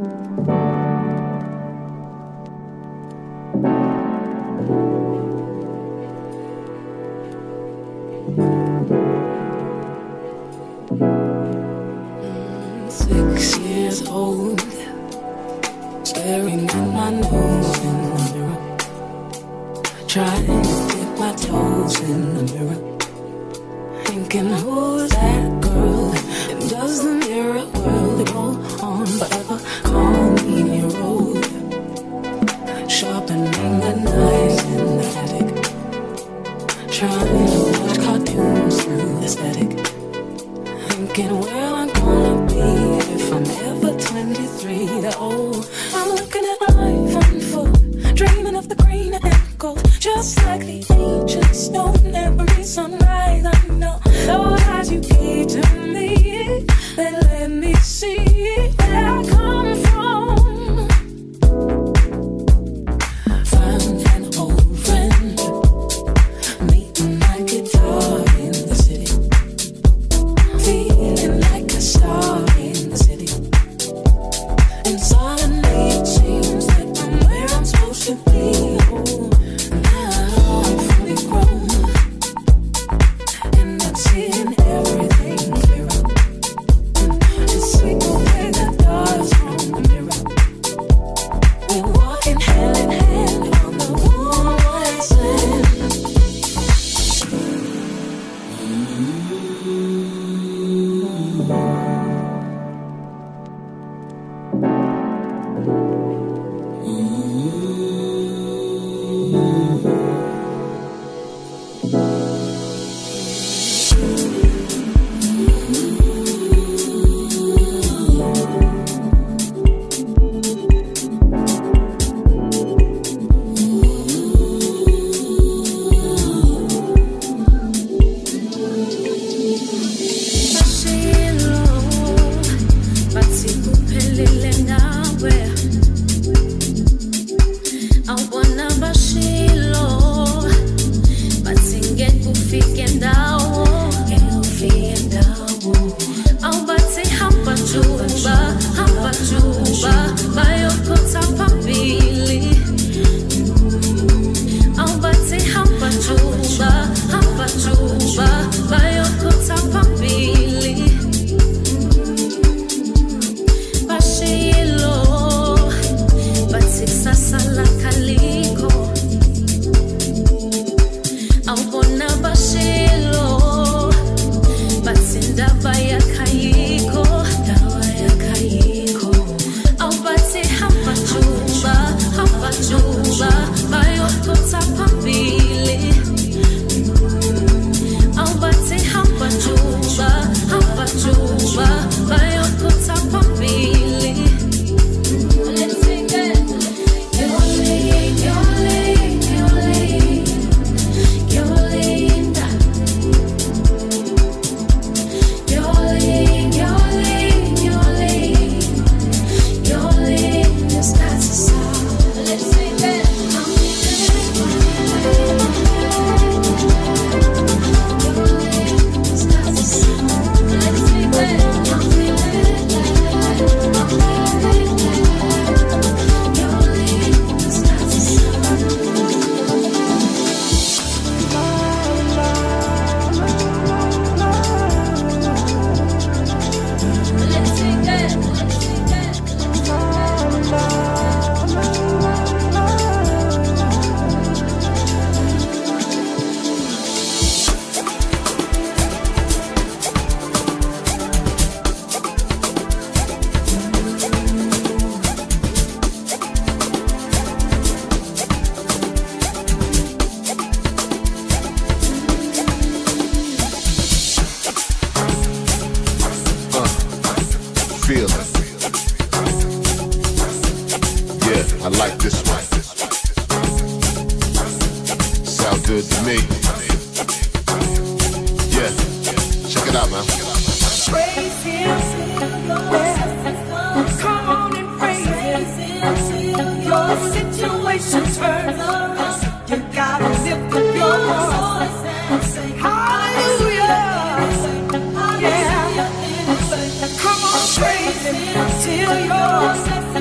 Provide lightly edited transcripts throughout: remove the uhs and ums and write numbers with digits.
Till you're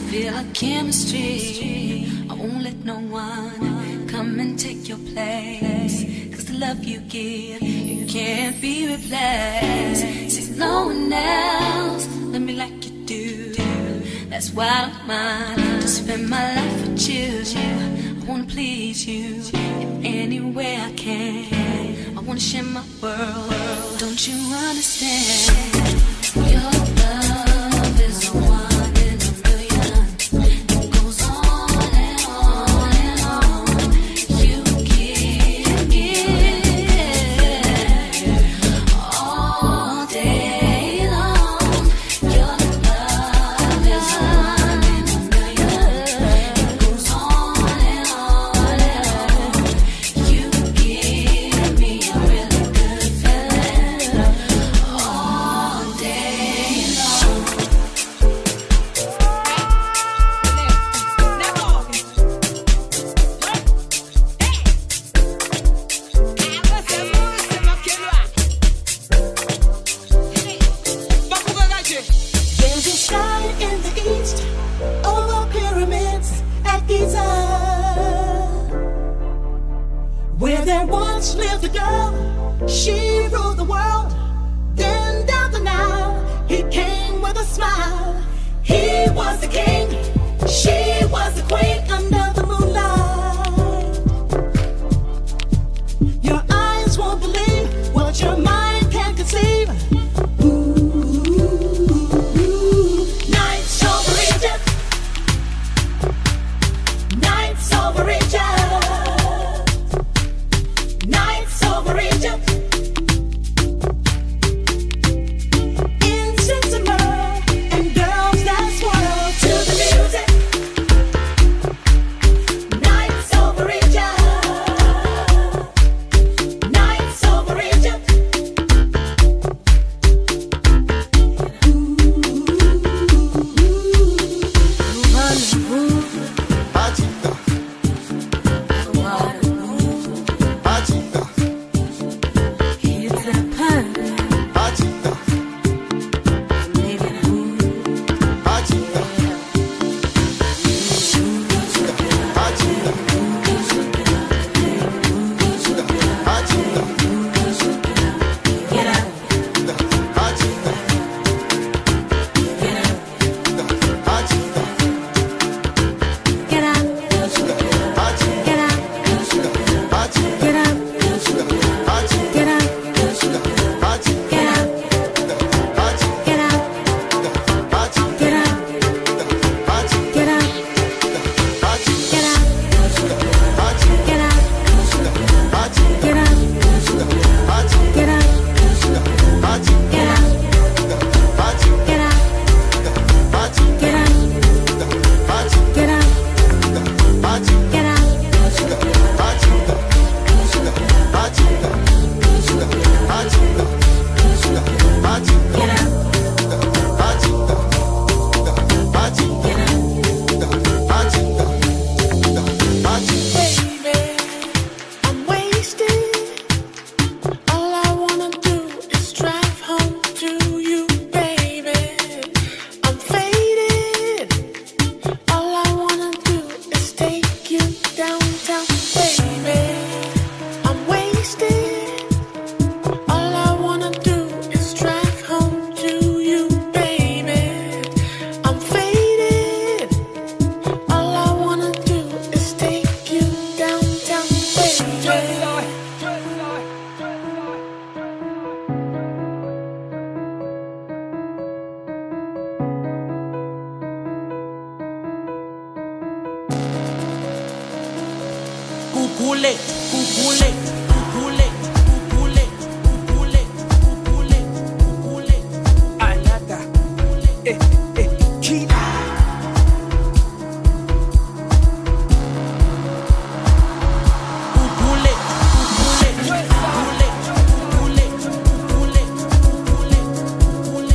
feel our chemistry. I won't let no one come and take your place. Cause the love you give, it can't be replaced. See, no one else love me like you do. That's why I don't mind to spend my life with you. I wanna please you in any way I can. I wanna share my world. Don't you understand? Your love is the one in a million. It goes on and on and on. You give all day long. Your love is the one in a million. It goes on and on and on. You give me a really good feeling all day long. There's a sky in the east over pyramids at Giza, where there once lived a girl. She ruled the world. Then down the Nile, he came with a smile. He was the king, she was the queen under the moonlight. Your eyes won't believe what your mind can conceive. Nights over Egypt, nights over Egypt, nights over Egypt. Incense and myrrh and girls that swirl to the music. Nights over Egypt, nights over Egypt. I'm wasted. All I wanna do is drive home to you, baby. I'm faded. All I wanna do is take you downtown, baby. I'm wasted. All I wanna do is drive home to you, baby. I'm faded. All I wanna do is take you downtown, baby. Kukule, kukule, kukule, kukule, kukule, kukule, kukule. Anata, kila. Kukule, kukule, kukule, kukule, kukule, kukule,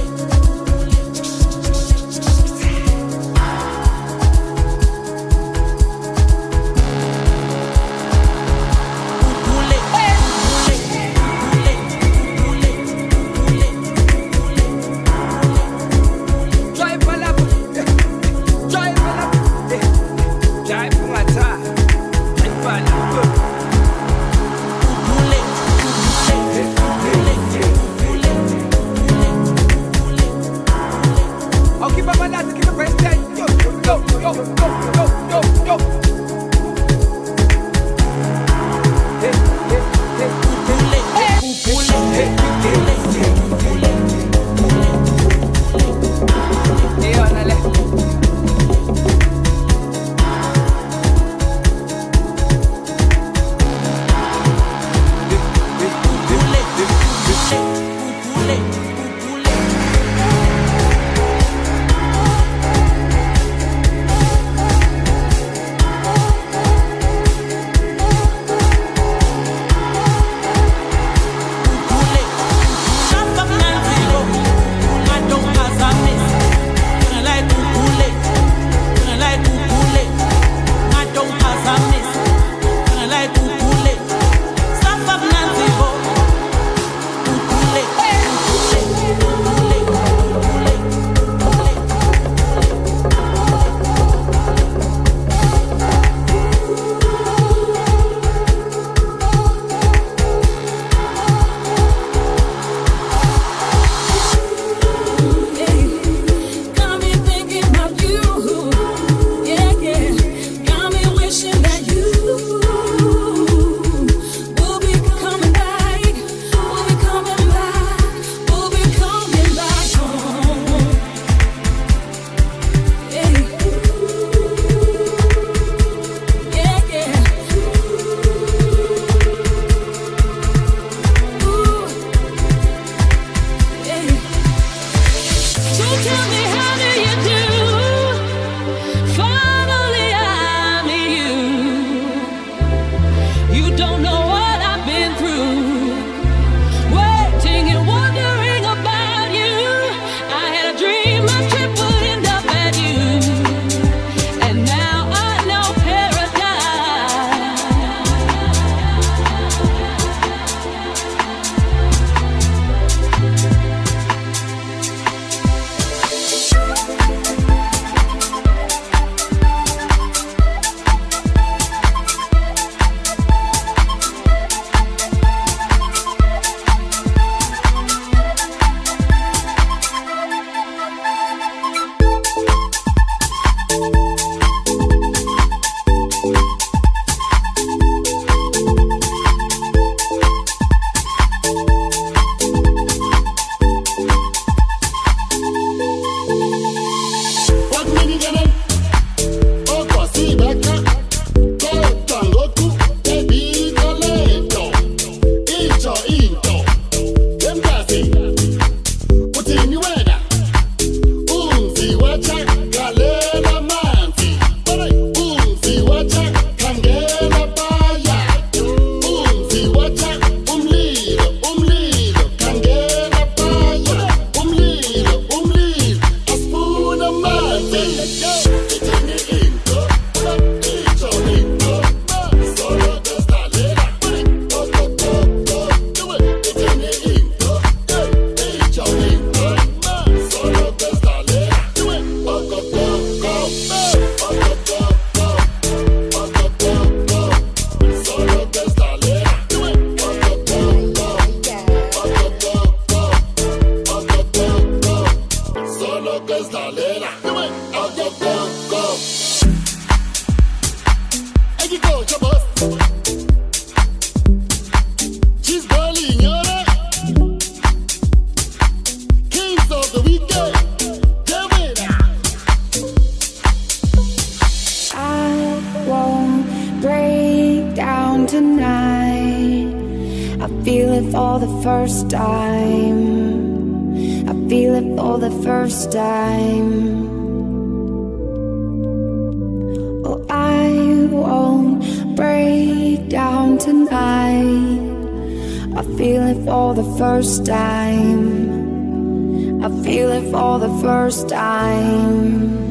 first time. I feel it for the first time. Oh, I won't break down tonight. I feel it for the first time. I feel it for the first time.